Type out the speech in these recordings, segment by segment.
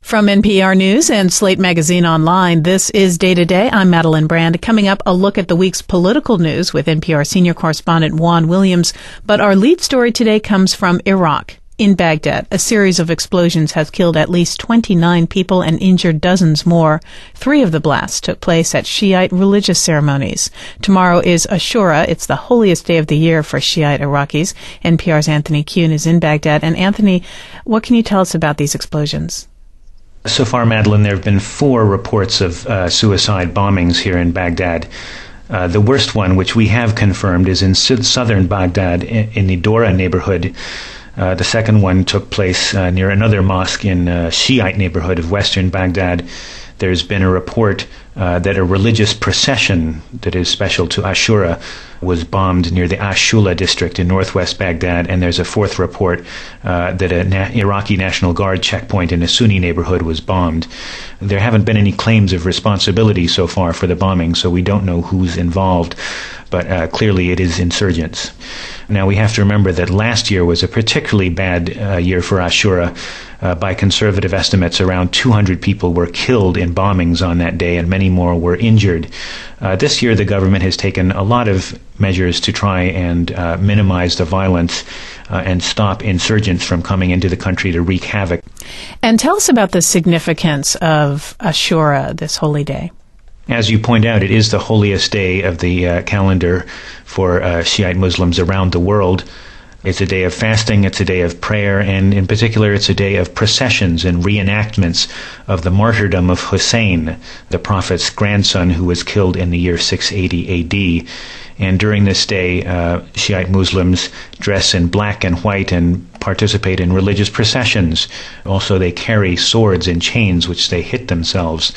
From NPR News and Slate Magazine Online, this is Day to Day. I'm Madeline Brand. Coming up, a look at the week's political news with NPR senior correspondent Juan Williams. But our lead story today comes from Iraq. In Baghdad, a series of explosions has killed at least 29 people and injured dozens more. 3 of the blasts took place at Shiite religious ceremonies. Tomorrow is Ashura. It's the holiest day of the year for Shiite Iraqis. NPR's Anthony Kuhn is in Baghdad. And Anthony, what can you tell us about these explosions? So far, Madeline, there have been 4 reports of suicide bombings here in Baghdad. The worst one, which we have confirmed, is in southern Baghdad in the Dora neighborhood. The second one took place near another mosque in a Shiite neighborhood of western Baghdad. There's been a report that a religious procession that is special to Ashura was bombed near the Ashula district in northwest Baghdad, and there's a 4th report that an Iraqi National Guard checkpoint in a Sunni neighborhood was bombed. There haven't been any claims of responsibility so far for the bombing, so we don't know who's involved, but clearly it is insurgents. Now, we have to remember that last year was a particularly bad year for Ashura. By conservative estimates, around 200 people were killed in bombings on that day, and many more were injured. This year, the government has taken a lot of measures to try and minimize the violence and stop insurgents from coming into the country to wreak havoc. And tell us about the significance of Ashura, this holy day. As you point out, it is the holiest day of the calendar for Shiite Muslims around the world. It's a day of fasting, it's a day of prayer, and in particular it's a day of processions and reenactments of the martyrdom of Hussein, the Prophet's grandson who was killed in the year 680 AD. And during this day, Shiite Muslims dress in black and white and participate in religious processions. Also, they carry swords and chains which they hit themselves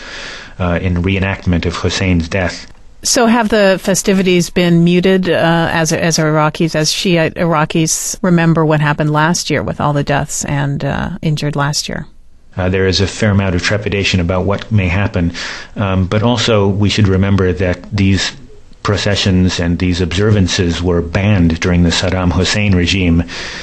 in reenactment of Hussein's death. So have the festivities been muted as Iraqis, as Shiite Iraqis remember what happened last year with all the deaths and injured last year? There is a fair amount of trepidation about what may happen. But also we should remember that these processions and these observances were banned during the Saddam Hussein regime.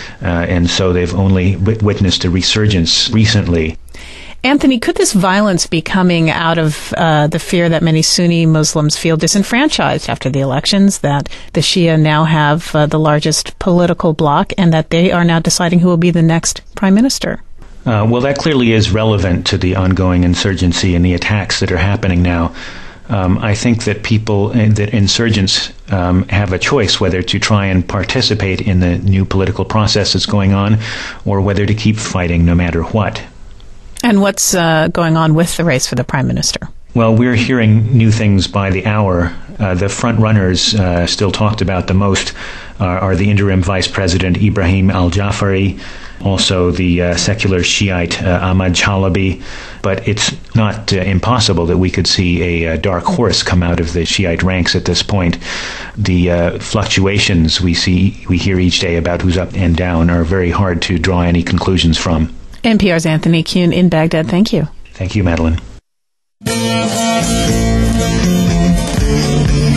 And so they've only witnessed a resurgence recently. Anthony, could this violence be coming out of the fear that many Sunni Muslims feel disenfranchised after the elections, that the Shia now have the largest political bloc, and that they are now deciding who will be the next prime minister? Well, that clearly is relevant to the ongoing insurgency and the attacks that are happening now. I think that insurgents have a choice whether to try and participate in the new political process that's going on, or whether to keep fighting no matter what. And what's going on with the race for the prime minister? Well, we're hearing new things by the hour. The front runners still talked about the most are the interim vice president Ibrahim al-Jafari, also the secular Shiite Ahmad Chalabi. But it's not impossible that we could see a dark horse come out of the Shiite ranks at this point. The fluctuations we hear each day about who's up and down are very hard to draw any conclusions from. NPR's Anthony Kuhn in Baghdad. Thank you. Thank you, Madeline.